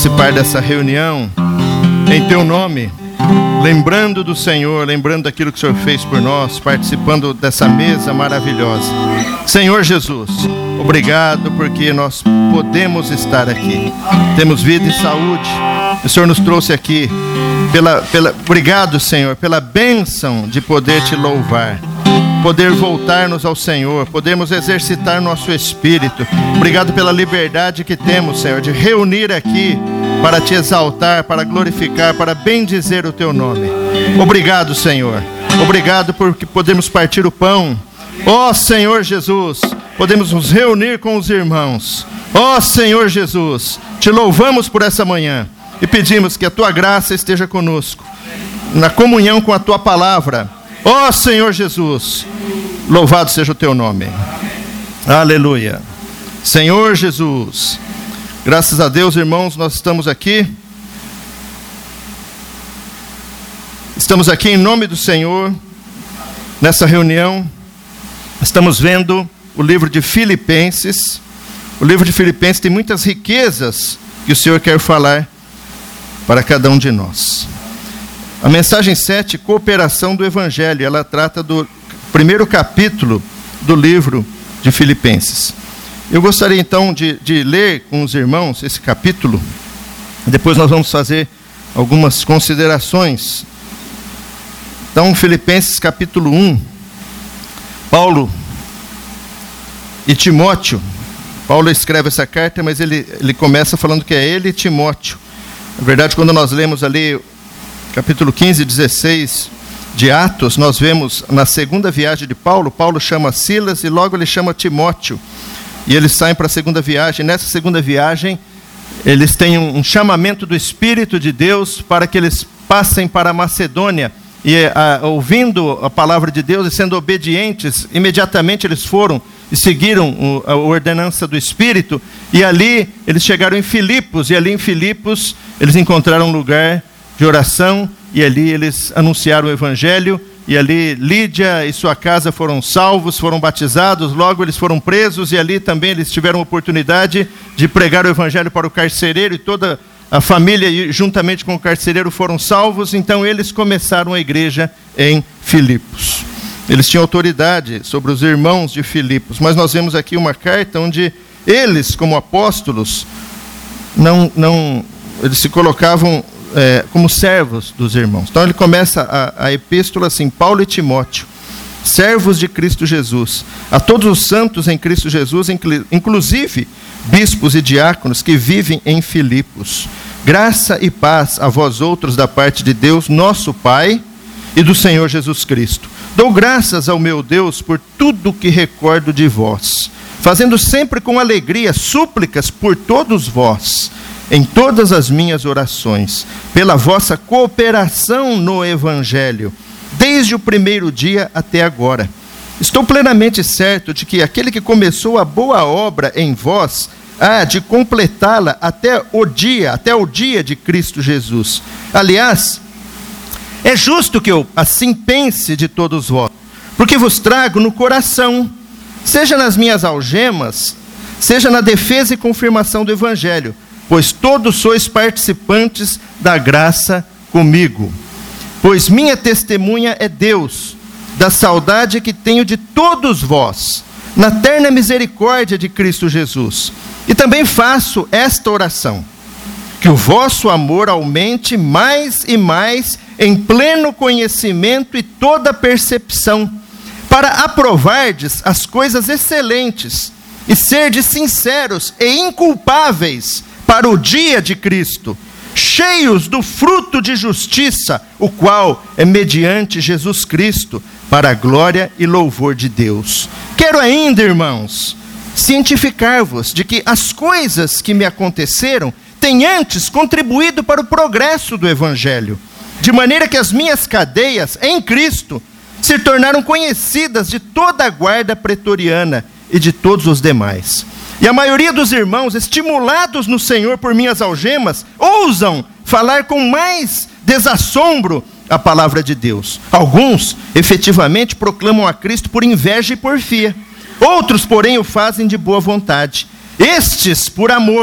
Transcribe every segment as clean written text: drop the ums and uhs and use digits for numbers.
participar dessa reunião em Teu nome, lembrando do Senhor, lembrando daquilo que o Senhor fez por nós, participando dessa mesa maravilhosa. Senhor Jesus, obrigado porque nós podemos estar aqui. Temos vida e saúde. O Senhor nos trouxe aqui. Obrigado, Senhor, pela bênção de poder Te louvar, poder voltar-nos ao Senhor, podermos exercitar nosso espírito. Obrigado pela liberdade que temos, Senhor, de reunir aqui para Te exaltar, para glorificar, para bendizer o Teu nome. Obrigado, Senhor. Obrigado porque podemos partir o pão. Ó Senhor Jesus, podemos nos reunir com os irmãos. Ó Senhor Jesus, Te louvamos por essa manhã e pedimos que a Tua graça esteja conosco, na comunhão com a Tua palavra. Ó Senhor Jesus, louvado seja o Teu nome. Aleluia. Senhor Jesus, graças a Deus, irmãos, nós estamos aqui. Estamos aqui em nome do Senhor, nessa reunião. Estamos vendo o livro de Filipenses. O livro de Filipenses tem muitas riquezas que o Senhor quer falar para cada um de nós. A mensagem 7, cooperação do Evangelho, ela trata do primeiro capítulo do livro de Filipenses. Eu gostaria então de ler com os irmãos esse capítulo. Depois nós vamos fazer algumas considerações. Então, Filipenses capítulo 1. Paulo e Timóteo. Paulo escreve essa carta, mas ele começa falando que é ele e Timóteo. Na verdade, quando nós lemos ali capítulo 15 e 16 de Atos, nós vemos na segunda viagem de Paulo, Paulo chama Silas e logo ele chama Timóteo. E eles saem para a segunda viagem. Nessa segunda viagem, eles têm um chamamento do Espírito de Deus para que eles passem para a Macedônia. E ouvindo a palavra de Deus e sendo obedientes, imediatamente eles foram e seguiram a ordenança do Espírito. E ali eles chegaram em Filipos. E ali em Filipos eles encontraram um lugar de oração. E ali eles anunciaram o Evangelho. E ali Lídia e sua casa foram salvos, foram batizados. Logo eles foram presos. E ali também eles tiveram a oportunidade de pregar o Evangelho para o carcereiro. E toda a família, juntamente com o carcereiro, foram salvos. Então eles começaram a igreja em Filipos. Eles tinham autoridade sobre os irmãos de Filipos. Mas nós vemos aqui uma carta onde eles, como apóstolos, eles se colocavam como servos dos irmãos. Então ele começa a epístola assim: Paulo e Timóteo, servos de Cristo Jesus, a todos os santos em Cristo Jesus, inclusive bispos e diáconos que vivem em Filipos. Graça e paz a vós outros da parte de Deus, nosso Pai, e do Senhor Jesus Cristo. Dou graças ao meu Deus por tudo que recordo de vós, fazendo sempre com alegria súplicas por todos vós, em todas as minhas orações, pela vossa cooperação no Evangelho, desde o primeiro dia até agora. Estou plenamente certo de que aquele que começou a boa obra em vós há de completá-la até o dia de Cristo Jesus. Aliás, é justo que eu assim pense de todos vós, porque vos trago no coração, seja nas minhas algemas, seja na defesa e confirmação do Evangelho, pois todos sois participantes da graça comigo. Pois minha testemunha é Deus, da saudade que tenho de todos vós, na terna misericórdia de Cristo Jesus. E também faço esta oração: que o vosso amor aumente mais e mais em pleno conhecimento e toda percepção, para aprovardes as coisas excelentes e serdes sinceros e inculpáveis para o dia de Cristo, cheios do fruto de justiça, o qual é mediante Jesus Cristo, para a glória e louvor de Deus. Quero ainda, irmãos, cientificar-vos de que as coisas que me aconteceram têm antes contribuído para o progresso do Evangelho, de maneira que as minhas cadeias em Cristo se tornaram conhecidas de toda a guarda pretoriana e de todos os demais. E a maioria dos irmãos, estimulados no Senhor por minhas algemas, ousam falar com mais desassombro a palavra de Deus. Alguns, efetivamente, proclamam a Cristo por inveja e porfia. Outros, porém, o fazem de boa vontade. Estes, por amor,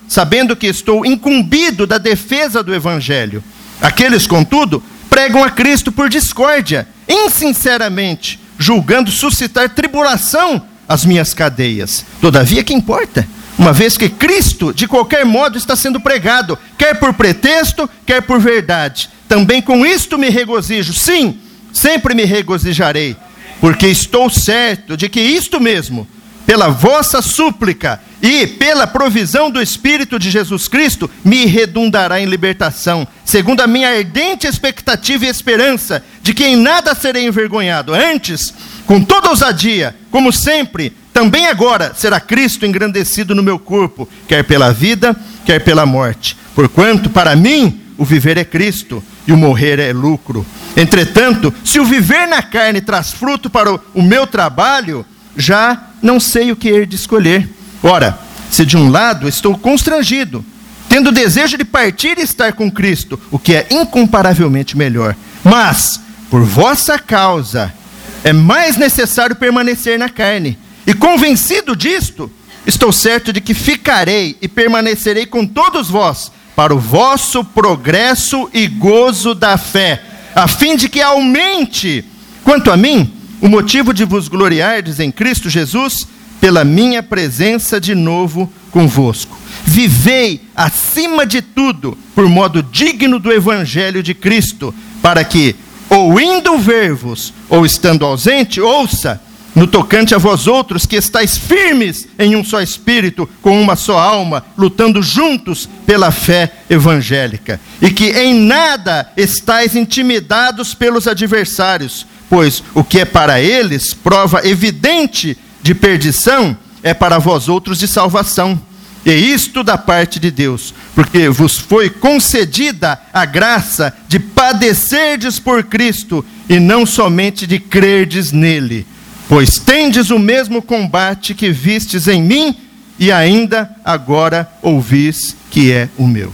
sabendo que estou incumbido da defesa do evangelho. Aqueles, contudo, pregam a Cristo por discórdia, insinceramente, julgando suscitar tribulação às minhas cadeias. Todavia, que importa? Uma vez que Cristo, de qualquer modo, está sendo pregado, quer por pretexto, quer por verdade. Também com isto me regozijo. Sim, sempre me regozijarei, porque estou certo de que isto mesmo, pela vossa súplica e pela provisão do Espírito de Jesus Cristo, me redundará em libertação, segundo a minha ardente expectativa e esperança de que em nada serei envergonhado. Antes, com toda ousadia, como sempre, também agora será Cristo engrandecido no meu corpo, quer pela vida, quer pela morte. Porquanto, para mim, o viver é Cristo e o morrer é lucro. Entretanto, se o viver na carne traz fruto para o meu trabalho, já não sei o que hei de escolher. Ora, se de um lado estou constrangido, tendo desejo de partir e estar com Cristo, o que é incomparavelmente melhor. Mas, por vossa causa, é mais necessário permanecer na carne. E convencido disto, estou certo de que ficarei e permanecerei com todos vós, para o vosso progresso e gozo da fé, a fim de que aumente, quanto a mim, o motivo de vos gloriardes em Cristo Jesus, pela minha presença de novo convosco. Vivei, acima de tudo, por modo digno do Evangelho de Cristo, para que, ou indo ver-vos, ou estando ausente, ouça, no tocante a vós outros, que estáis firmes em um só espírito, com uma só alma, lutando juntos pela fé evangélica, e que em nada estáis intimidados pelos adversários, pois o que é para eles prova evidente de perdição, é para vós outros de salvação. E isto da parte de Deus, porque vos foi concedida a graça de padecerdes por Cristo, e não somente de crerdes nele. Pois tendes o mesmo combate que vistes em mim, e ainda agora ouvis que é o meu.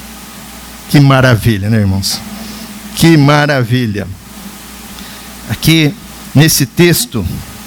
Que maravilha, né, irmãos? Que maravilha. Aqui, nesse texto,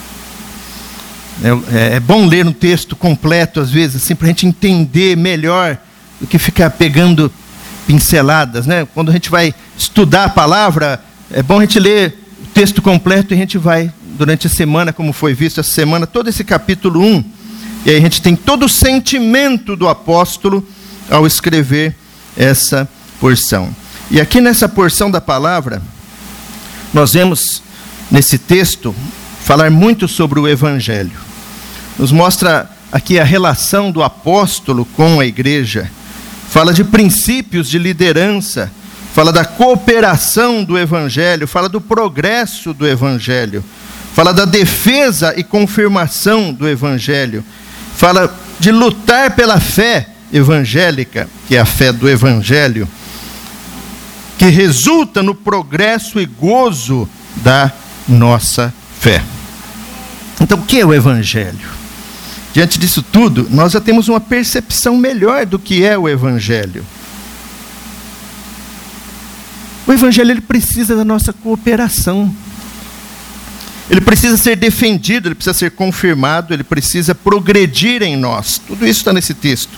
é bom ler um texto completo, às vezes, assim, para a gente entender melhor do que ficar pegando pinceladas, né? Quando a gente vai estudar a palavra, é bom a gente ler o texto completo e a gente vai, durante a semana, como foi visto essa semana, todo esse capítulo 1, e aí a gente tem todo o sentimento do apóstolo ao escrever essa porção. E aqui nessa porção da palavra, nós vemos, nesse texto, falar muito sobre o Evangelho. Nos mostra aqui a relação do apóstolo com a igreja, fala de princípios de liderança, fala da cooperação do Evangelho, fala do progresso do Evangelho, fala da defesa e confirmação do Evangelho, fala de lutar pela fé evangélica, que é a fé do Evangelho, que resulta no progresso e gozo da nossa fé. Então, o que é o Evangelho? Diante disso tudo, nós já temos uma percepção melhor do que é o Evangelho. O Evangelho, ele precisa da nossa cooperação. Ele precisa ser defendido, ele precisa ser confirmado, ele precisa progredir em nós. Tudo isso está nesse texto.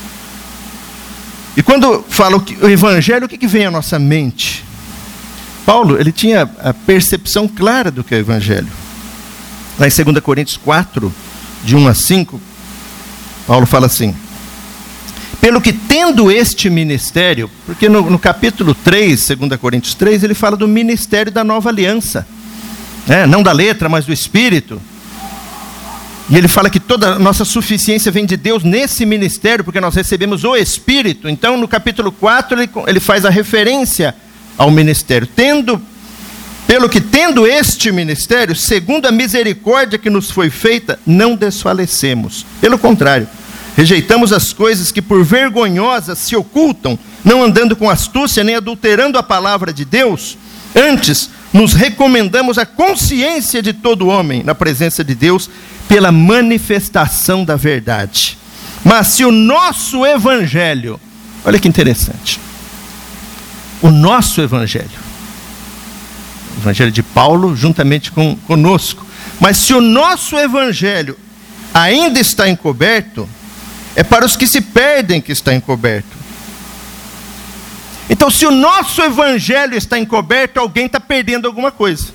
E quando fala o Evangelho, o que vem à nossa mente? Paulo, ele tinha a percepção clara do que é o Evangelho. Lá em 2 Coríntios 4, de 1 a 5, Paulo fala assim: pelo que tendo este ministério, porque no capítulo 3, 2 Coríntios 3, ele fala do ministério da nova aliança, não da letra, mas do Espírito. E ele fala que toda a nossa suficiência vem de Deus nesse ministério, porque nós recebemos o Espírito. Então, no capítulo 4, ele faz a referência ao ministério. Pelo que tendo este ministério, segundo a misericórdia que nos foi feita, não desfalecemos. Pelo contrário, rejeitamos as coisas que por vergonhosas se ocultam, não andando com astúcia, nem adulterando a palavra de Deus. Antes, nos recomendamos a consciência de todo homem, na presença de Deus, pela manifestação da verdade. Mas se o nosso Evangelho, olha que interessante, o nosso Evangelho, o Evangelho de Paulo, juntamente conosco, mas se o nosso Evangelho ainda está encoberto, É para os que se perdem que está encoberto. Então, se o nosso evangelho está encoberto, alguém está perdendo alguma coisa.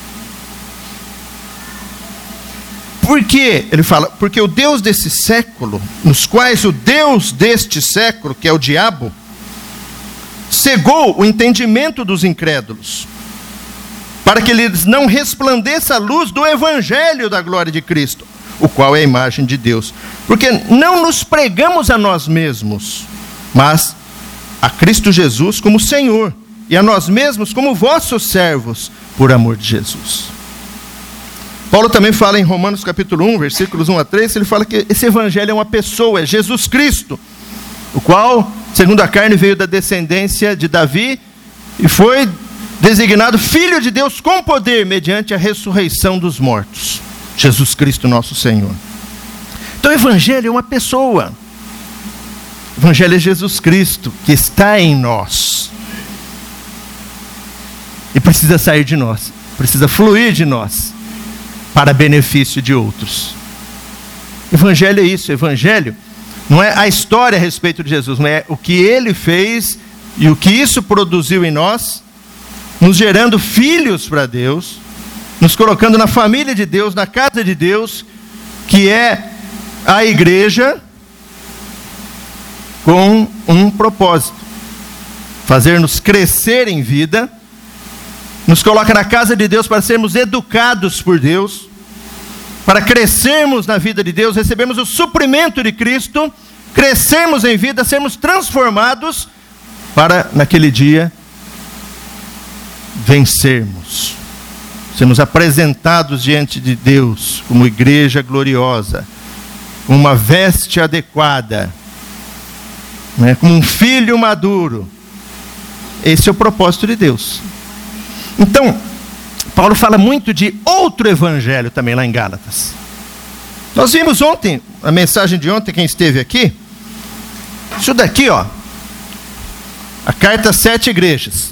Por quê? Ele fala, porque o Deus desse século, nos quais o Deus deste século, que é o diabo, cegou o entendimento dos incrédulos, para que lhes não resplandeça a luz do evangelho da glória de Cristo, o qual é a imagem de Deus. Porque não nos pregamos a nós mesmos, mas a Cristo Jesus como Senhor, e a nós mesmos como vossos servos, por amor de Jesus. Paulo também fala em Romanos capítulo 1, versículos 1 a 3, ele fala que esse evangelho é uma pessoa, é Jesus Cristo, o qual, segundo a carne, veio da descendência de Davi, e foi designado Filho de Deus com poder, mediante a ressurreição dos mortos. Jesus Cristo nosso Senhor. Então o evangelho é uma pessoa. O evangelho é Jesus Cristo, que está em nós. E precisa sair de nós, precisa fluir de nós, para benefício de outros. Evangelho é isso, evangelho não é a história a respeito de Jesus, mas é o que ele fez e o que isso produziu em nós, nos gerando filhos para Deus, nos colocando na família de Deus, na casa de Deus, que é a igreja, com um propósito: fazer-nos crescer em vida. Nos coloca na casa de Deus para sermos educados por Deus, para crescermos na vida de Deus, recebermos o suprimento de Cristo, crescermos em vida, sermos transformados, para naquele dia vencermos, sermos apresentados diante de Deus como igreja gloriosa, com uma veste adequada, como um filho maduro. Esse é o propósito de Deus. Então, Paulo fala muito de outro evangelho também lá em Gálatas. Nós vimos ontem, a mensagem de ontem, quem esteve aqui, isso daqui, ó, a carta às 7 igrejas.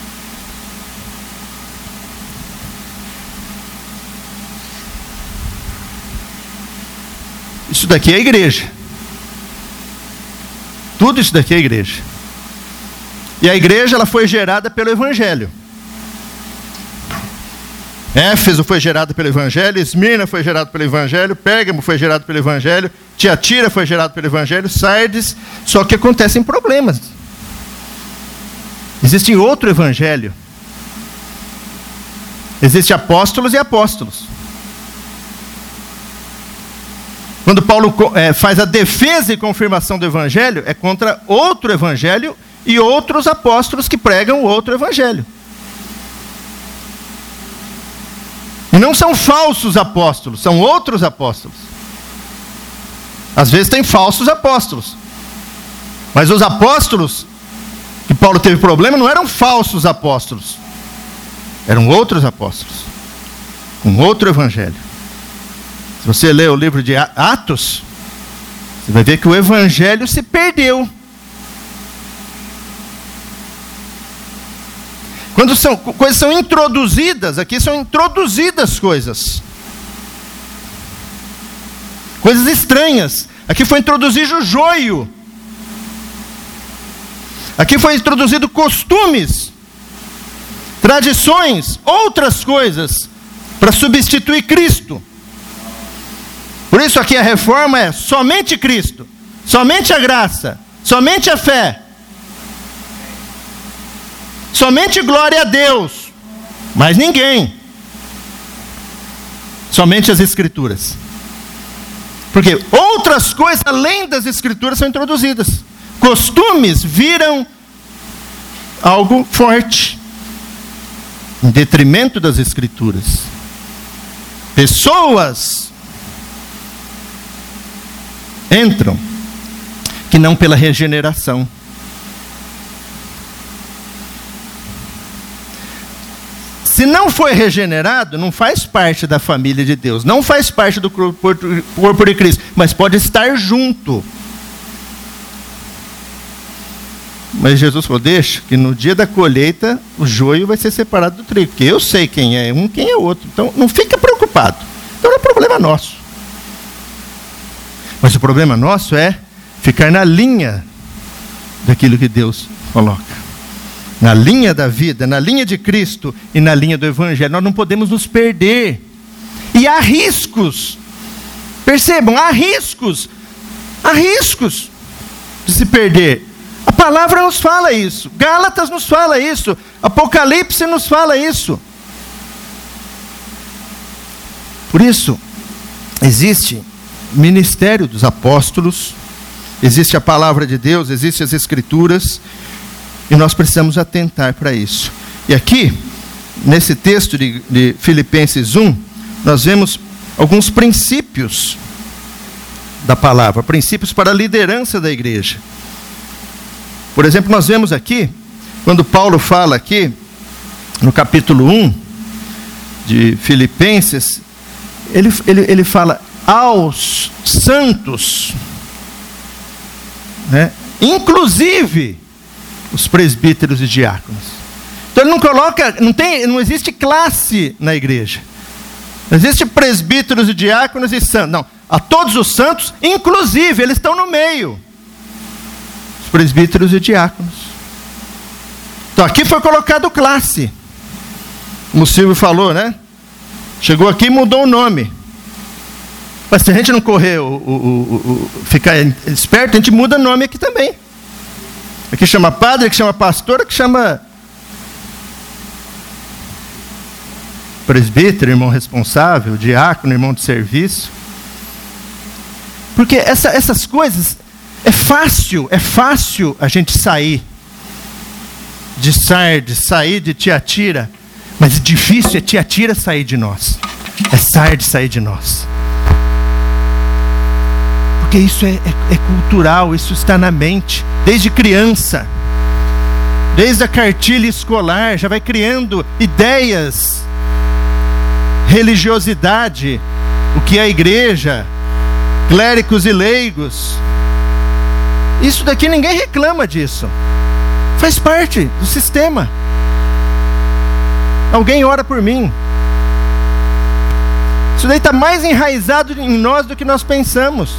Isso daqui é a igreja. Tudo isso daqui é a igreja. E a igreja, ela foi gerada pelo evangelho. Éfeso foi gerado pelo evangelho, Esmirna foi gerado pelo evangelho, Pérgamo foi gerado pelo evangelho, Tiatira foi gerado pelo evangelho, Sardes, só que acontecem problemas. Existe outro evangelho. Existem apóstolos e apóstolos. Quando Paulo faz a defesa e confirmação do evangelho, é contra outro evangelho e outros apóstolos que pregam outro evangelho. E não são falsos apóstolos, são outros apóstolos. Às vezes tem falsos apóstolos. Mas os apóstolos que Paulo teve problema não eram falsos apóstolos. Eram outros apóstolos, com outro evangelho. Se você ler o livro de Atos, você vai ver que o evangelho se perdeu. Quando coisas são introduzidas, aqui são introduzidas coisas. Coisas estranhas. Aqui foi introduzido o joio. Aqui foi introduzido costumes, tradições, outras coisas, para substituir Cristo. Por isso aqui a reforma é somente Cristo, somente a graça, somente a fé. Somente glória a Deus, mas ninguém. Somente as Escrituras. Porque outras coisas além das Escrituras são introduzidas. Costumes viram algo forte, em detrimento das Escrituras. Pessoas entram, que não pela regeneração. Se não foi regenerado, não faz parte da família de Deus, não faz parte do corpo de Cristo, mas pode estar junto. Mas Jesus falou: deixa, que no dia da colheita o joio vai ser separado do trigo, porque eu sei quem é um, quem é outro. Então não fica preocupado. Então não é problema nosso. Mas o problema nosso é ficar na linha daquilo que Deus coloca, na linha da vida, na linha de Cristo e na linha do Evangelho. Nós não podemos nos perder. E há riscos, percebam, há riscos de se perder. A palavra nos fala isso, Gálatas nos fala isso, Apocalipse nos fala isso. Por isso, existe o ministério dos apóstolos, existe a palavra de Deus, existem as Escrituras, e nós precisamos atentar para isso. E aqui, nesse texto de Filipenses 1, nós vemos alguns princípios da palavra, princípios para a liderança da igreja. Por exemplo, nós vemos aqui, quando Paulo fala aqui, no capítulo 1 de Filipenses, ele fala aos santos, né? Inclusive os presbíteros e diáconos. Então ele não coloca, não existe classe na igreja. Não existe presbíteros e diáconos e santos. Não, a todos os santos, inclusive, eles estão no meio. Os presbíteros e diáconos. Então aqui foi colocado classe. Como o Silvio falou, né? Chegou aqui e mudou o nome. Mas se a gente não correr, ficar esperto, a gente muda o nome aqui também. Aqui chama padre, aqui chama pastor, aqui chama presbítero, irmão responsável, diácono, irmão de serviço. Porque essas coisas, é fácil a gente sair de Sardes, sair de Tiatira, mas difícil é Tiatira sair de nós, é Sardes sair de nós. Porque isso é cultural, isso está na mente, desde criança, desde a cartilha escolar, já vai criando ideias, religiosidade, o que é a igreja, clérigos e leigos. Isso daqui ninguém reclama disso, faz parte do sistema. Alguém ora por mim. Isso daí está mais enraizado em nós do que nós pensamos.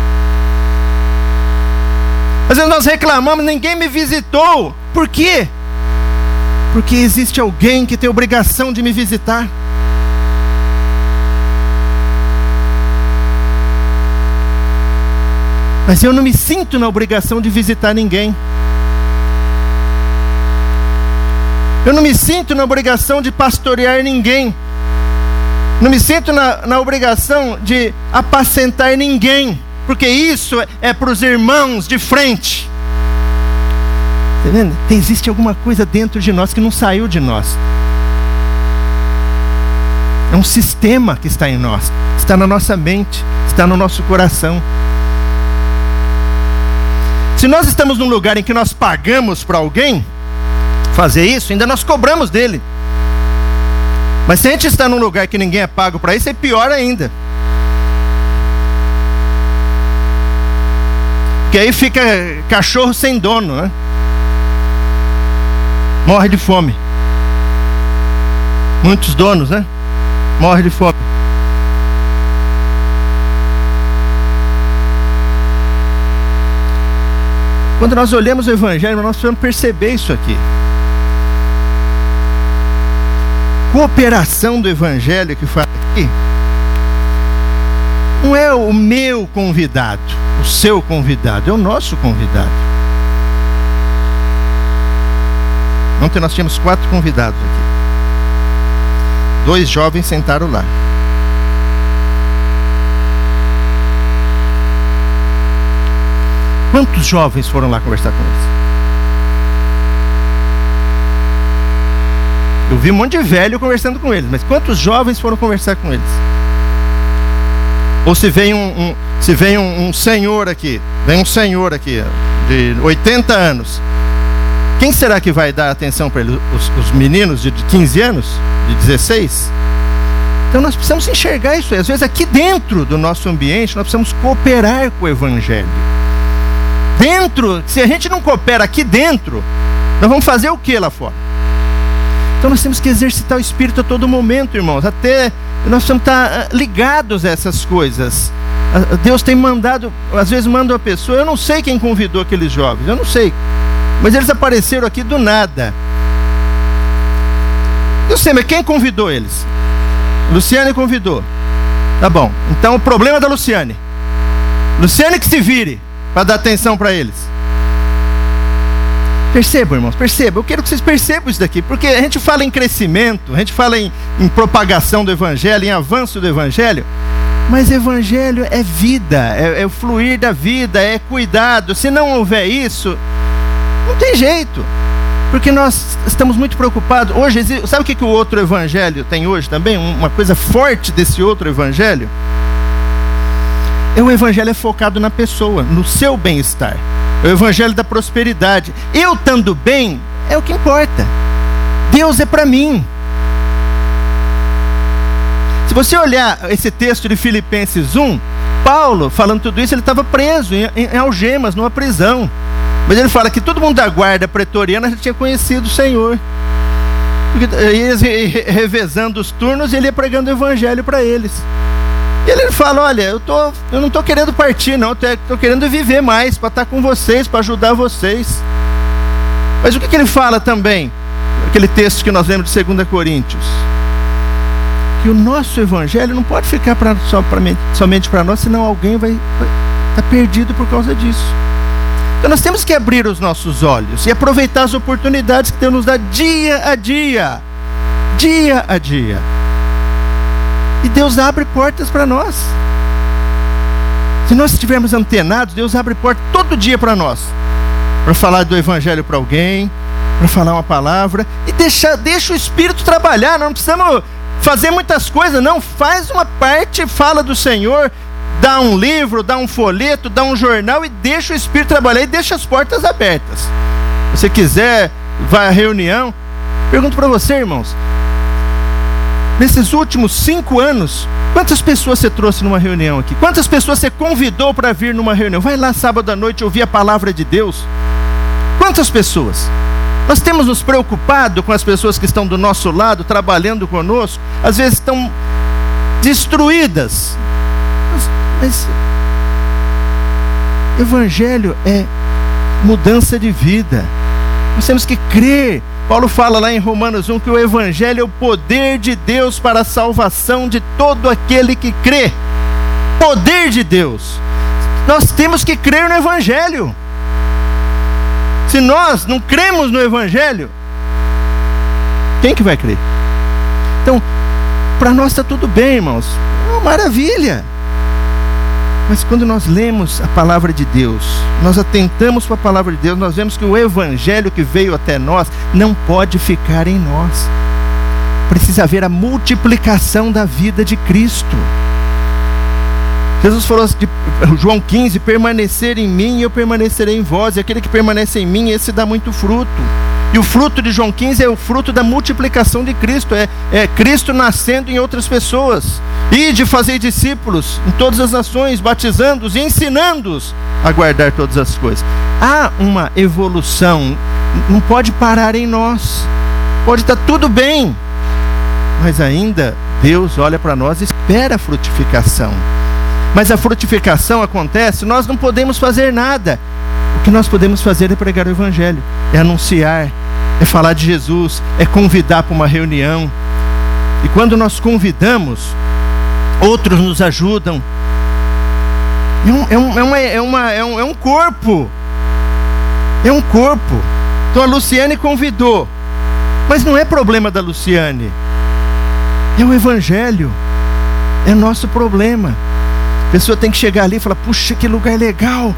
Às vezes nós reclamamos, ninguém me visitou. Por quê? Porque existe alguém que tem obrigação de me visitar. Mas eu não me sinto na obrigação de visitar ninguém. Eu não me sinto na obrigação de pastorear ninguém. Não me sinto na obrigação de apacentar ninguém. Porque isso é para os irmãos de frente. Tá vendo? Existe alguma coisa dentro de nós que não saiu de nós. É um sistema que está em nós. Está na nossa mente. Está no nosso coração. Se nós estamos num lugar em que nós pagamos para alguém fazer isso, ainda nós cobramos dele. Mas se a gente está num lugar que ninguém é pago para isso, é pior ainda. Porque aí fica cachorro sem dono, né? Morre de fome. Muitos donos, né? Morre de fome. Quando nós olhamos o Evangelho, nós precisamos perceber isso aqui. Cooperação do Evangelho que fala aqui não é o meu convidado, o seu convidado, é o nosso convidado. Ontem nós tínhamos 4 convidados aqui. 2 jovens sentaram lá. Quantos jovens foram lá conversar com eles? Eu vi um monte de velho conversando com eles, mas quantos jovens foram conversar com eles? Ou se vem um senhor aqui, de 80 anos, quem será que vai dar atenção para eles? Os meninos de 15 anos? De 16? Então nós precisamos enxergar isso. Às vezes aqui dentro do nosso ambiente, nós precisamos cooperar com o Evangelho. Dentro, se a gente não coopera aqui dentro, nós vamos fazer o que lá fora? Então nós temos que exercitar o Espírito a todo momento, irmãos. Até nós precisamos estar ligados a essas coisas. Deus tem mandado, às vezes manda uma pessoa, eu não sei quem convidou aqueles jovens, eu não sei, mas eles apareceram aqui do nada. Eu sei, mas quem convidou eles? Luciane convidou. Tá bom, então o problema é da Luciane. Luciane que se vire para dar atenção para eles. Percebam, irmãos, percebam. Eu quero que vocês percebam isso daqui, porque a gente fala em crescimento, a gente fala em propagação do Evangelho, em avanço do Evangelho, mas Evangelho é vida, é o fluir da vida, é cuidado. Se não houver isso, não tem jeito, porque nós estamos muito preocupados. Hoje, sabe o que o outro Evangelho tem hoje também? Uma coisa forte desse outro Evangelho? O Evangelho é focado na pessoa, no seu bem-estar. É o Evangelho da prosperidade. Eu estando bem é o que importa. Deus é para mim. Se você olhar esse texto de Filipenses 1, Paulo, falando tudo isso, ele estava preso em algemas, numa prisão. Mas ele fala que todo mundo da guarda pretoriana já tinha conhecido o Senhor. E revezando os turnos, ele ia pregando o Evangelho para eles. E ele fala, olha, eu não estou querendo partir, não, estou querendo viver mais, para estar com vocês, para ajudar vocês. Mas o que ele fala também? Aquele texto que nós lemos de 2 Coríntios. Que o nosso Evangelho não pode ficar somente para nós, senão alguém vai estar perdido por causa disso. Então nós temos que abrir os nossos olhos e aproveitar as oportunidades que Deus nos dá dia a dia. Dia a dia. E Deus abre portas para nós. Se nós estivermos antenados, Deus abre portas todo dia para nós. Para falar do Evangelho para alguém, para falar uma palavra. E deixa o Espírito trabalhar. Nós não precisamos fazer muitas coisas, não. Faz uma parte, fala do Senhor, dá um livro, dá um folheto, dá um jornal e deixa o Espírito trabalhar e deixa as portas abertas. Se você quiser, vai à reunião. Pergunto para você, irmãos, nesses últimos 5 anos, quantas pessoas você trouxe numa reunião aqui? Quantas pessoas você convidou para vir numa reunião? Vai lá sábado à noite ouvir a palavra de Deus. Quantas pessoas? Nós temos nos preocupado com as pessoas que estão do nosso lado, trabalhando conosco, às vezes estão destruídas. Mas Evangelho é mudança de vida. Nós temos que crer. Paulo fala lá em Romanos 1 que o Evangelho é o poder de Deus para a salvação de todo aquele que crê. Poder de Deus. Nós temos que crer no Evangelho. Se nós não cremos no Evangelho, quem que vai crer? Então, para nós está tudo bem, irmãos. É uma maravilha. Mas quando nós lemos a palavra de Deus, nós atentamos para a palavra de Deus, nós vemos que o Evangelho que veio até nós não pode ficar em nós. Precisa haver a multiplicação da vida de Cristo. Jesus falou de João 15, permanecer em mim e eu permanecerei em vós, e aquele que permanece em mim, esse dá muito fruto. E o fruto de João 15 é o fruto da multiplicação de Cristo, é Cristo nascendo em outras pessoas. E de fazer discípulos em todas as nações, batizando-os e ensinando-os a guardar todas as coisas. Há uma evolução, não pode parar em nós. Pode estar tudo bem, mas ainda Deus olha para nós e espera a frutificação. Mas a frutificação acontece, nós não podemos fazer nada. O que nós podemos fazer é pregar o Evangelho, é anunciar, é falar de Jesus, é convidar para uma reunião. E quando nós convidamos, outros nos ajudam. É um corpo. É um corpo. Então a Luciane convidou, mas não é problema da Luciane. É o Evangelho. É nosso problema. A pessoa tem que chegar ali e falar, puxa, que lugar legal.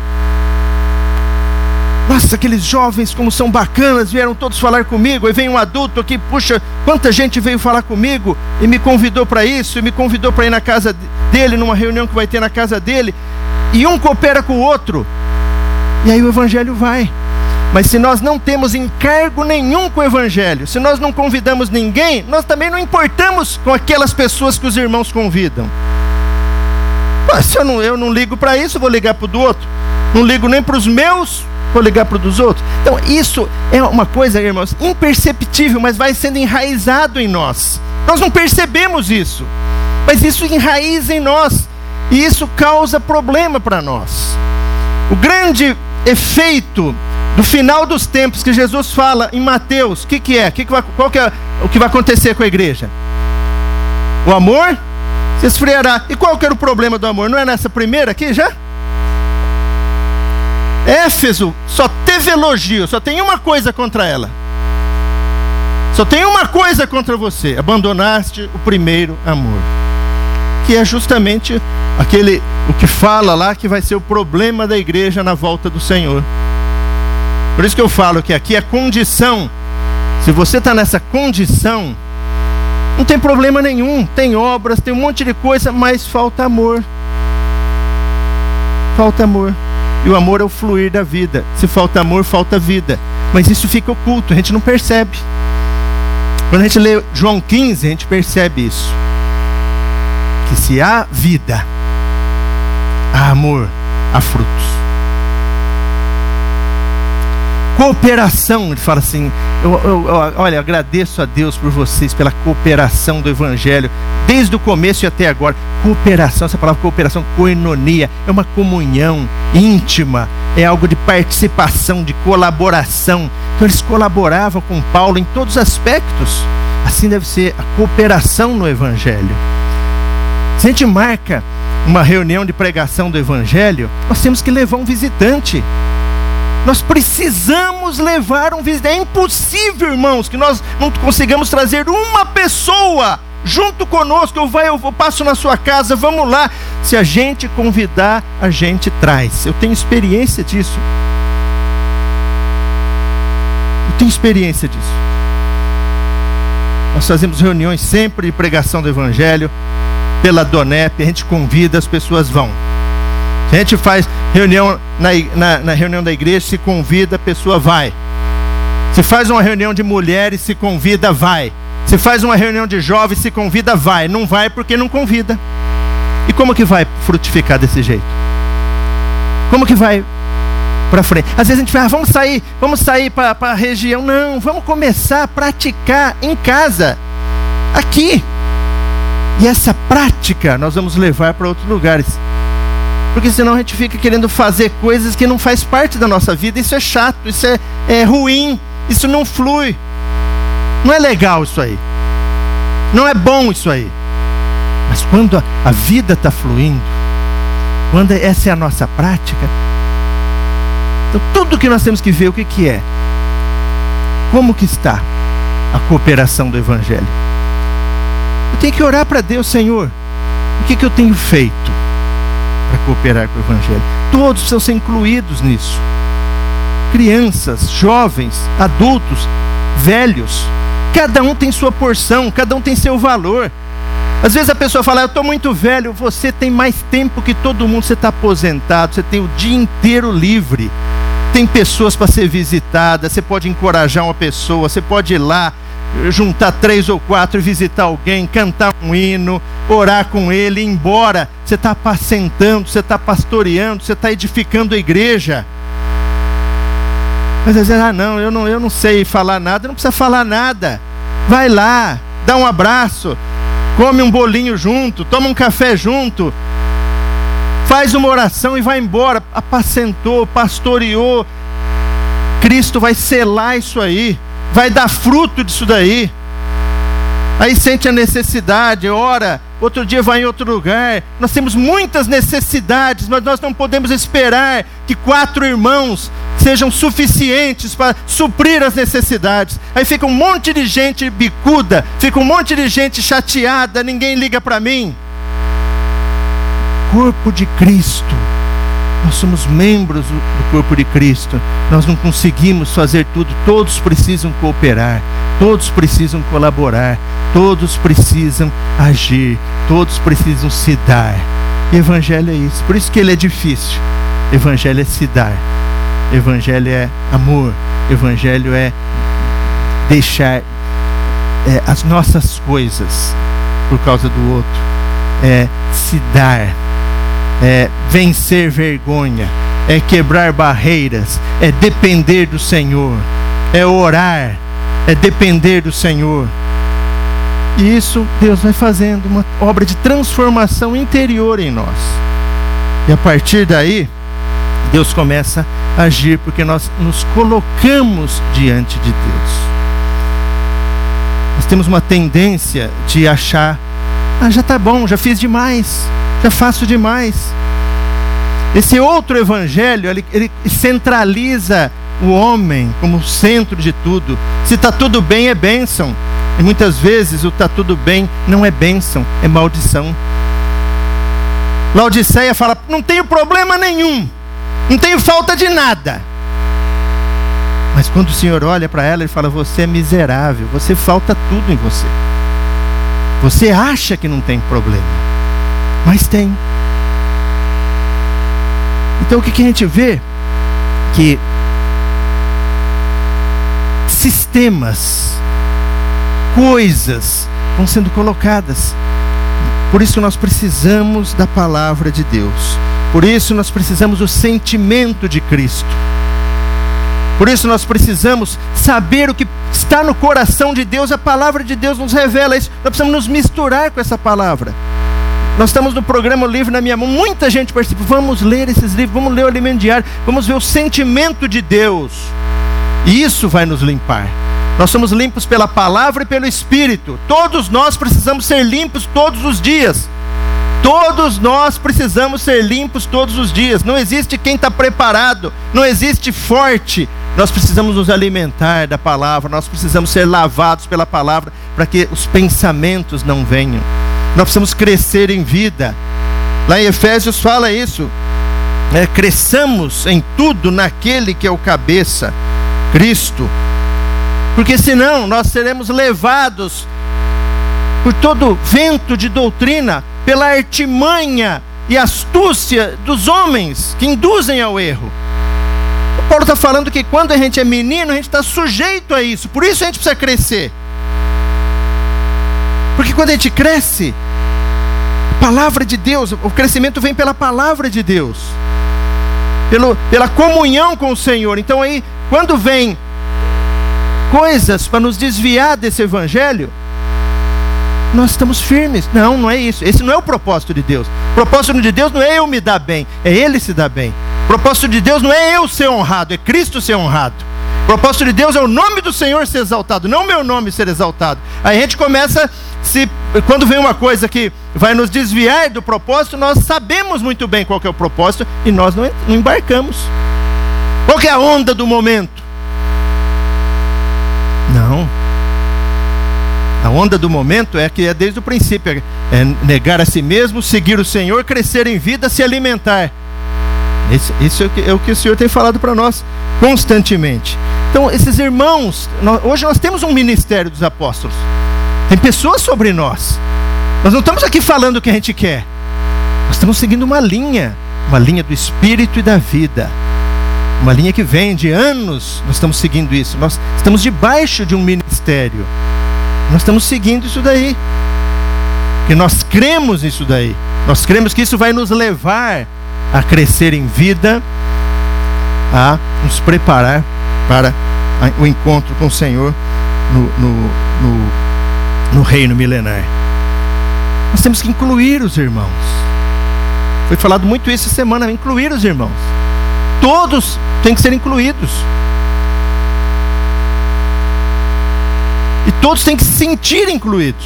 Nossa, aqueles jovens como são bacanas, vieram todos falar comigo. Aí vem um adulto aqui, puxa, quanta gente veio falar comigo e me convidou para isso, e me convidou para ir na casa dele, numa reunião que vai ter na casa dele. E um coopera com o outro. E aí o Evangelho vai. Mas se nós não temos encargo nenhum com o Evangelho, se nós não convidamos ninguém, nós também não importamos com aquelas pessoas que os irmãos convidam. Se eu não ligo para isso, vou ligar para o do outro. Não ligo nem para os meus, vou ligar para o dos outros. Então isso é uma coisa, irmãos, imperceptível, mas vai sendo enraizado em nós. Nós não percebemos isso, mas isso enraiza em nós. E isso causa problema para nós. O grande efeito do final dos tempos que Jesus fala em Mateus, qual que é o que vai acontecer com a igreja? O amor se esfriará. E qual que era o problema do amor? Não é nessa primeira aqui já? Éfeso só teve elogio, só tem uma coisa contra ela. Só tem uma coisa contra você: abandonaste o primeiro amor. Que é justamente o que fala lá que vai ser o problema da igreja na volta do Senhor. Por isso que eu falo que aqui é condição. Se você está nessa condição, não tem problema nenhum. Tem obras, tem um monte de coisa, mas falta amor. Falta amor. E o amor é o fluir da vida. Se falta amor, falta vida. Mas isso fica oculto, a gente não percebe. Quando a gente lê João 15, a gente percebe isso. Que se há vida, há amor, há frutos. Cooperação, ele fala assim, olha, agradeço a Deus por vocês, pela cooperação do Evangelho, desde o começo e até agora. Cooperação, essa palavra cooperação, koinonia, é uma comunhão íntima, é algo de participação, de colaboração. Então eles colaboravam com Paulo em todos os aspectos. Assim deve ser a cooperação no Evangelho. Se a gente marca uma reunião de pregação do Evangelho, nós temos que levar um visitante. Nós precisamos levar um visitante. É impossível, irmãos, que nós não consigamos trazer uma pessoa junto conosco. Eu passo na sua casa, vamos lá. Se a gente convidar, a gente traz. Eu tenho experiência disso. Nós fazemos reuniões sempre de pregação do Evangelho pela Donep, a gente convida, as pessoas vão. Se a gente faz reunião na reunião da igreja, se convida, a pessoa vai. Se faz uma reunião de mulheres, se convida, vai. Se faz uma reunião de jovens, se convida, vai. Não vai porque não convida. E como que vai frutificar desse jeito? Como que vai para frente? Às vezes a gente fala, vamos sair para a região. Não, vamos começar a praticar em casa, aqui. E essa prática nós vamos levar para outros lugares. Porque senão a gente fica querendo fazer coisas que não faz parte da nossa vida. Isso é chato, isso é ruim, isso não flui. Não é legal isso aí. Não é bom isso aí. Mas quando a vida está fluindo, quando essa é a nossa prática, então tudo que nós temos que ver, o que é? Como que está a cooperação do Evangelho? Eu tenho que orar para Deus, Senhor, o que eu tenho feito para cooperar com o Evangelho? Todos precisam ser incluídos nisso. Crianças, jovens, adultos, velhos. Cada um tem sua porção, cada um tem seu valor. Às vezes a pessoa fala, eu estou muito velho. Você tem mais tempo que todo mundo, você está aposentado, você tem o dia inteiro livre. Tem pessoas para ser visitadas, você pode encorajar uma pessoa, você pode ir lá, juntar 3 ou 4 e visitar alguém, cantar um hino, orar com ele, ir embora. Você está apacentando, você está pastoreando, você está edificando a igreja. Mas às vezes, eu não sei falar nada. Não precisa falar nada. Vai lá, dá um abraço, come um bolinho junto, toma um café junto, faz uma oração e vai embora. Apacentou, pastoreou. Cristo vai selar isso aí, vai dar fruto disso daí. Aí sente a necessidade, ora, outro dia vai em outro lugar. Nós temos muitas necessidades, mas nós não podemos esperar que 4 irmãos sejam suficientes para suprir as necessidades. Aí fica um monte de gente bicuda, fica um monte de gente chateada, ninguém liga para mim. Corpo de Cristo. Nós somos membros do corpo de Cristo. Nós não conseguimos fazer tudo. Todos precisam cooperar. Todos precisam colaborar. Todos precisam agir. Todos precisam se dar. Evangelho é isso. Por isso que ele é difícil. Evangelho é se dar. Evangelho é amor. Evangelho é deixar as nossas coisas por causa do outro. É se dar. É vencer vergonha, é quebrar barreiras, é depender do Senhor, é orar, é depender do Senhor. E isso Deus vai fazendo uma obra de transformação interior em nós. E a partir daí, Deus começa a agir, porque nós nos colocamos diante de Deus. Nós temos uma tendência de achar: já está bom, já fiz demais, já faço demais. Esse outro evangelho, ele centraliza o homem como centro de tudo. Se está tudo bem, é bênção. E muitas vezes o está tudo bem não é bênção, é maldição. Laodiceia fala: não tenho problema nenhum, não tenho falta de nada. Mas quando o Senhor olha para ela, Ele fala: você é miserável, você falta tudo em você. Você acha que não tem problema, mas tem. Então o que a gente vê? Que sistemas, coisas vão sendo colocadas. Por isso nós precisamos da palavra de Deus. Por isso nós precisamos do sentimento de Cristo. Por isso nós precisamos saber o que está no coração de Deus. A palavra de Deus nos revela isso. Nós precisamos nos misturar com essa palavra. Nós estamos no programa O Livro na Minha Mão. Muita gente participa. Vamos ler esses livros, vamos ler o Alimento Diário, vamos ver o sentimento de Deus. E isso vai nos limpar. Nós somos limpos pela palavra e pelo Espírito. Todos nós precisamos ser limpos todos os dias. Todos nós precisamos ser limpos todos os dias. Não existe quem está preparado, não existe forte. Nós precisamos nos alimentar da palavra, nós precisamos ser lavados pela palavra, para que os pensamentos não venham. Nós precisamos crescer em vida. Lá em Efésios fala isso. Cresçamos em tudo naquele que é o cabeça, Cristo. Porque senão nós seremos levados por todo vento de doutrina, pela artimanha e astúcia dos homens que induzem ao erro. O Paulo está falando que quando a gente é menino, a gente está sujeito a isso. Por isso a gente precisa crescer. Porque quando a gente cresce, a palavra de Deus, o crescimento vem pela palavra de Deus, pela comunhão com o Senhor. Então aí, quando vem coisas para nos desviar desse evangelho, nós estamos firmes. Não é isso. Esse não é o propósito de Deus. O propósito de Deus não é eu me dar bem, é Ele se dar bem. O propósito de Deus não é eu ser honrado, é Cristo ser honrado. O propósito de Deus é o nome do Senhor ser exaltado, não o meu nome ser exaltado. Aí a gente começa, quando vem uma coisa que vai nos desviar do propósito, nós sabemos muito bem qual que é o propósito e nós não embarcamos. Qual que é a onda do momento? Não. A onda do momento é que é desde o princípio, é negar a si mesmo, seguir o Senhor, crescer em vida, se alimentar. Isso é o que o Senhor tem falado para nós constantemente. Então esses irmãos, hoje nós temos um ministério dos apóstolos. Tem pessoas sobre nós. Nós não estamos aqui falando o que a gente quer. Nós estamos seguindo uma linha do Espírito e da vida. Uma linha que vem de anos, nós estamos seguindo isso. Nós estamos debaixo de um ministério. Nós estamos seguindo isso daí. Porque nós cremos nisso daí. Nós cremos que isso vai nos levar a crescer em vida, a nos preparar para o encontro com o Senhor no reino milenar. Nós temos que incluir os irmãos. Foi falado muito isso essa semana, incluir os irmãos. Todos têm que ser incluídos. E todos têm que se sentir incluídos.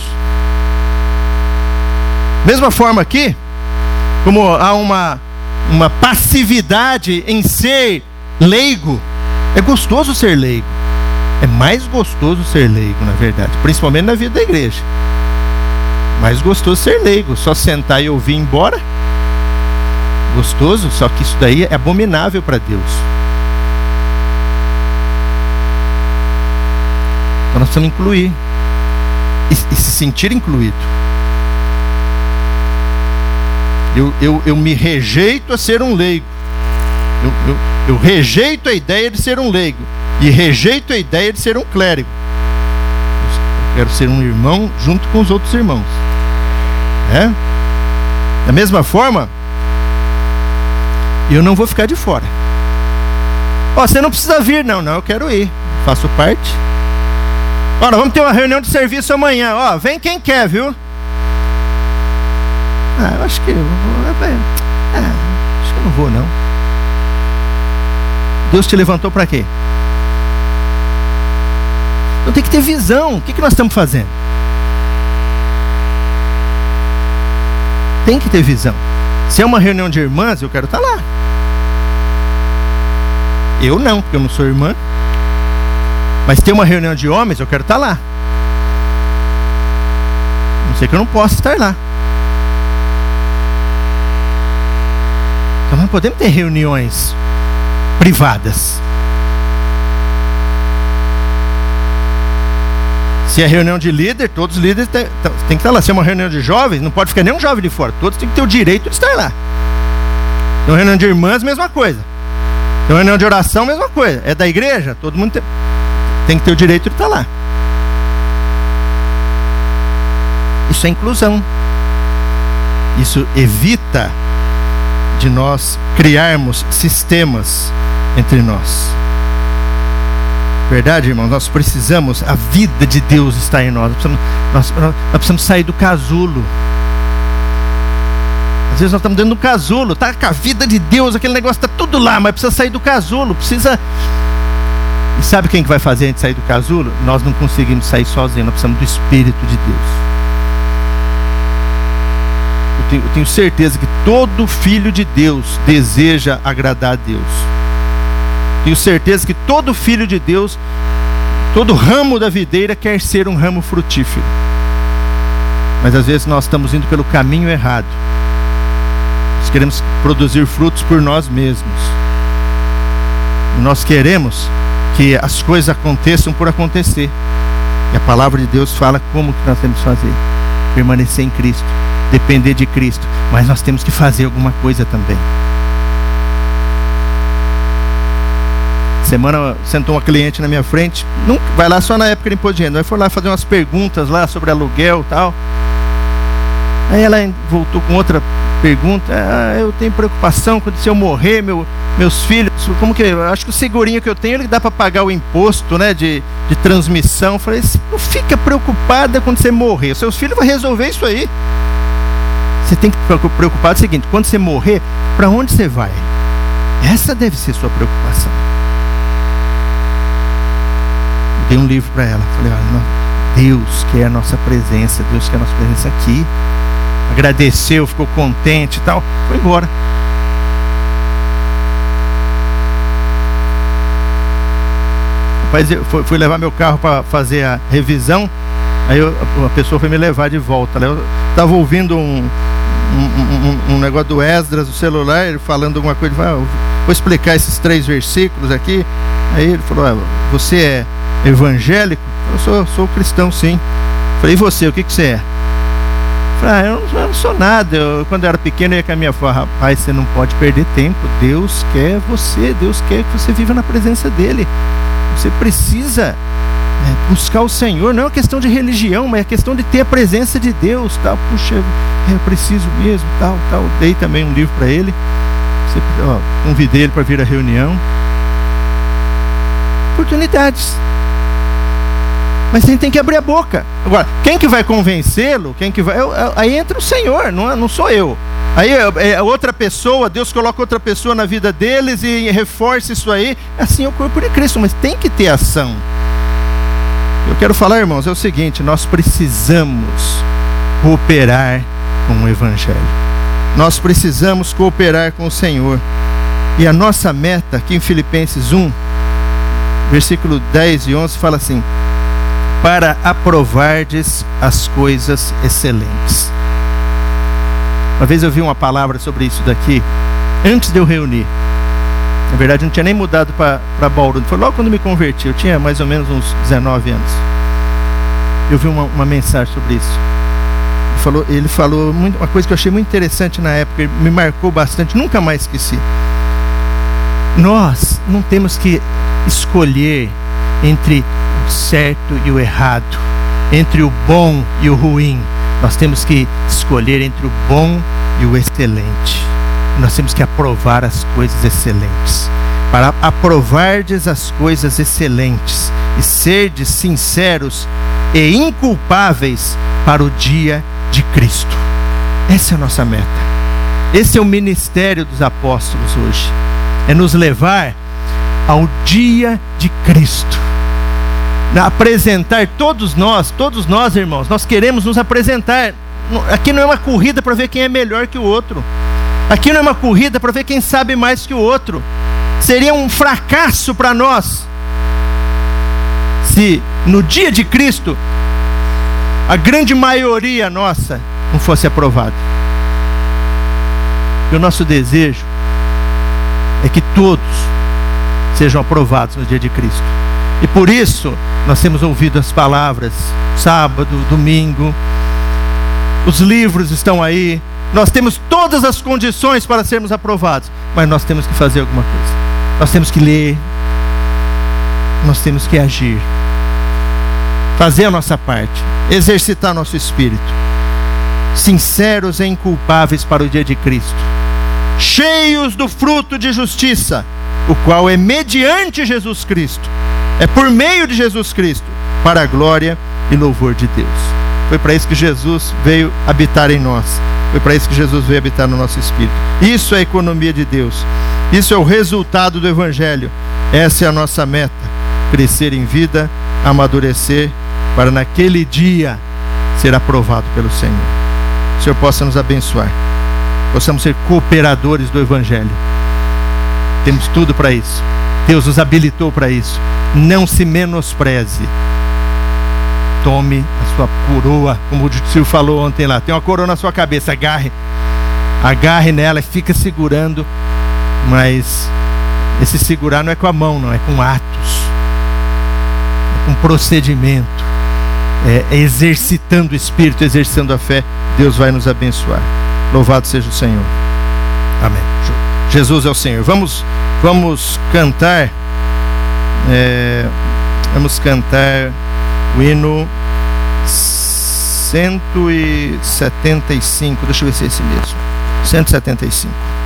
Mesma forma aqui, como há uma passividade em ser leigo, é gostoso ser leigo. É mais gostoso ser leigo, na verdade, principalmente na vida da igreja. Mais gostoso ser leigo, só sentar e ouvir e ir embora. Gostoso, só que isso daí é abominável para Deus. Então nós precisamos incluir e se sentir incluído. Eu me rejeito a ser um leigo. Eu rejeito a ideia de ser um leigo e rejeito a ideia de ser um clérigo. Eu quero ser um irmão junto com os outros irmãos. Da mesma forma, eu não vou ficar de fora. Você não precisa vir. Não, eu quero ir. Faço parte. Ó, nós vamos ter uma reunião de serviço amanhã. Ó, vem quem quer, viu? Eu acho que eu vou. Acho que eu não vou, não. Deus te levantou para quê? Então tem que ter visão. O que nós estamos fazendo? Tem que ter visão. Se é uma reunião de irmãs, eu quero estar lá. Eu não, porque eu não sou irmã. Mas tem uma reunião de homens, eu quero estar lá. Não sei que eu não posso estar lá. Então nós podemos ter reuniões privadas. Se é reunião de líder, todos os líderes têm que estar lá. Se é uma reunião de jovens, não pode ficar nenhum jovem de fora. Todos têm que ter o direito de estar lá. Se é uma reunião de irmãs, mesma coisa. Se é uma reunião de oração, mesma coisa. É da igreja, todo mundo tem que ter o direito de estar lá. Isso é inclusão. Isso evita de nós criarmos sistemas entre nós. Verdade, irmão? Nós precisamos, a vida de Deus está em nós. Nós precisamos sair do casulo. Às vezes nós estamos dentro do casulo, tá com a vida de Deus, aquele negócio está tudo lá, mas precisa sair do casulo, precisa. E sabe quem que vai fazer a gente sair do casulo? Nós não conseguimos sair sozinhos, nós precisamos do Espírito de Deus. Eu tenho certeza que todo filho de Deus deseja agradar a Deus. Tenho certeza que todo filho de Deus, todo ramo da videira quer ser um ramo frutífero. Mas às vezes nós estamos indo pelo caminho errado. Nós queremos produzir frutos por nós mesmos. Nós queremos que as coisas aconteçam por acontecer. E a palavra de Deus fala como que nós temos que fazer. Permanecer em Cristo, depender de Cristo. Mas nós temos que fazer alguma coisa também. Semana sentou uma cliente na minha frente, não vai lá só na época de imposto de renda, foi lá fazer umas perguntas lá sobre aluguel e tal. Aí ela voltou com outra pergunta. Eu tenho preocupação quando se eu morrer, meus filhos, como que, acho que o segurinho que eu tenho, ele dá para pagar o imposto, né, de transmissão. Eu falei, não fica preocupada quando você morrer, seus filhos vão resolver isso aí. Você tem que ficar preocupado é o seguinte, quando você morrer, para onde você vai? Essa deve ser sua preocupação. Dei um livro para ela. Falei, Deus quer a nossa presença. Deus quer a nossa presença aqui. Agradeceu, ficou contente e tal. Foi embora. Rapaz, eu fui levar meu carro para fazer a revisão. Aí a pessoa foi me levar de volta. Eu estava ouvindo um negócio do Esdras, do celular, ele falando alguma coisa. Vou explicar esses 3 versículos aqui. Aí ele falou, você é evangélico? Eu sou cristão, sim. Falei, e você, o que você é? Falei, eu não sou nada. Quando eu era pequeno, eu ia com a minha avó. Rapaz, você não pode perder tempo. Deus quer você. Deus quer que você viva na presença dele. Você precisa buscar o Senhor. Não é uma questão de religião, mas é questão de ter a presença de Deus, tal. Puxa, eu preciso mesmo, tal. Dei também um livro para ele. Convidei ele para vir à reunião. Oportunidades. Mas a gente tem que abrir a boca. Agora, quem que vai convencê-lo? Aí entra o Senhor, não sou eu. Aí é outra pessoa, Deus coloca outra pessoa na vida deles e reforça isso aí. Assim é o corpo de Cristo, mas tem que ter ação. Eu quero falar, irmãos, é o seguinte, nós precisamos cooperar com o Evangelho. Nós precisamos cooperar com o Senhor. E a nossa meta aqui em Filipenses 1, versículo 10 e 11, fala assim: para aprovardes as coisas excelentes. Uma vez eu vi uma palavra sobre isso daqui, antes de eu reunir. Na verdade, eu não tinha nem mudado para Bauru. Foi logo quando me converti, eu tinha mais ou menos uns 19 anos. Eu vi uma mensagem sobre isso. Ele falou uma coisa que eu achei muito interessante na época, me marcou bastante, nunca mais esqueci. Nós não temos que escolher entre o certo e o errado, entre o bom e o ruim. Nós temos que escolher entre o bom e o excelente. Nós temos que aprovar as coisas excelentes. para aprovardes as coisas excelentes e serdes sinceros e inculpáveis para o dia de Cristo. Essa é a nossa meta. Esse é o ministério dos apóstolos hoje. É nos levar ao dia de Cristo. Apresentar todos nós, irmãos, nós queremos nos apresentar. Aqui não é uma corrida para ver quem é melhor que o outro. Aqui não é uma corrida para ver quem sabe mais que o outro. Seria um fracasso para nós se no dia de Cristo a grande maioria nossa não fosse aprovada. E o nosso desejo é que todos sejam aprovados no dia de Cristo. E por isso nós temos ouvido as palavras sábado, domingo. Os livros estão aí. Nós temos todas as condições para sermos aprovados, mas nós temos que fazer alguma coisa. Nós temos que ler. Nós temos que agir. Fazer a nossa parte. Exercitar nosso espírito. Sinceros e inculpáveis para o dia de Cristo. Cheios do fruto de justiça, o qual é mediante Jesus Cristo. É por meio de Jesus Cristo, para a glória e louvor de Deus. Foi para isso que Jesus veio habitar em nós. Foi para isso que Jesus veio habitar no nosso espírito. Isso é a economia de Deus. Isso é o resultado do Evangelho. Essa é a nossa meta. Crescer em vida, amadurecer, para naquele dia ser aprovado pelo Senhor. O Senhor possa nos abençoar. Possamos ser cooperadores do Evangelho. Temos tudo para isso. Deus nos habilitou para isso. Não se menospreze. Tome a sua coroa, como o Silvio falou ontem lá. Tem uma coroa na sua cabeça, agarre nela e fica segurando. Mas esse segurar não é com a mão, não, é com atos, é com procedimento, é exercitando o Espírito, exercitando a fé. Deus vai nos abençoar. Louvado seja o Senhor. Amém. Jesus é o Senhor. Vamos cantar. Vamos cantar o hino 175. Deixa eu ver se é esse mesmo. 175.